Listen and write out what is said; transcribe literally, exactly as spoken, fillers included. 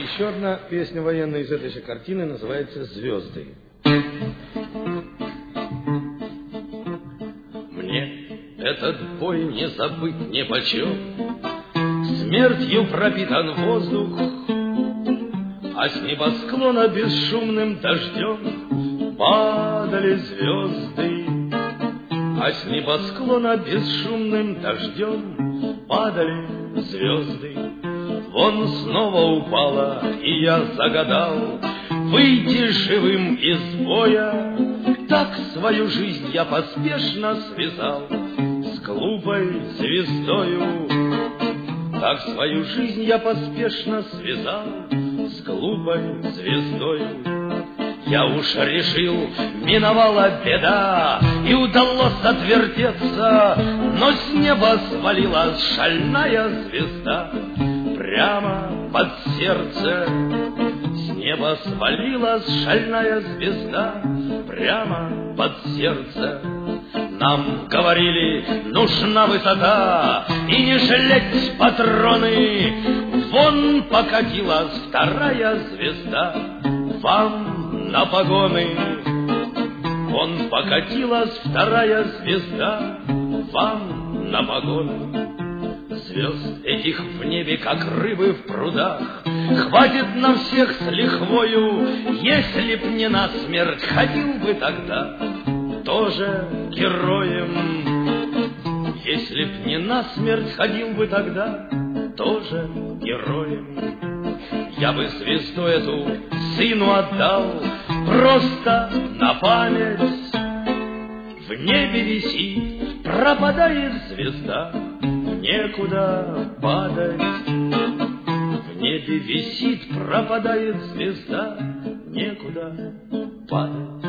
Еще одна песня военная из этой же картины называется «Звезды». Мне этот бой не забыть нипочем, смертью пропитан воздух, а с небосклона бесшумным дождем падали звезды. А с небосклона бесшумным дождем падали звезды. Вон снова упала, и я загадал выйти живым из боя. Так свою жизнь я поспешно связал с глупой звездою. Так свою жизнь я поспешно связал с глупой звездою. Я уж решил, миновала беда, и удалось отвертеться, но с неба свалилась шальная звезда прямо под сердце. С неба свалилась шальная звезда прямо под сердце. Нам говорили, нужна высота, и не жалеть патроны. Вон покатилась вторая звезда вам на погоны. Вон покатилась вторая звезда вам на погоны. Звезд этих в небе, как рыбы в прудах, хватит на всех с лихвою. Если б не насмерть, ходил бы тогда тоже героем. Если б не насмерть, ходил бы тогда тоже героем. Я бы звезду эту сыну отдал просто на память. В небе висит, пропадает звезда, некуда падать. В небе висит, пропадает звезда, некуда падать.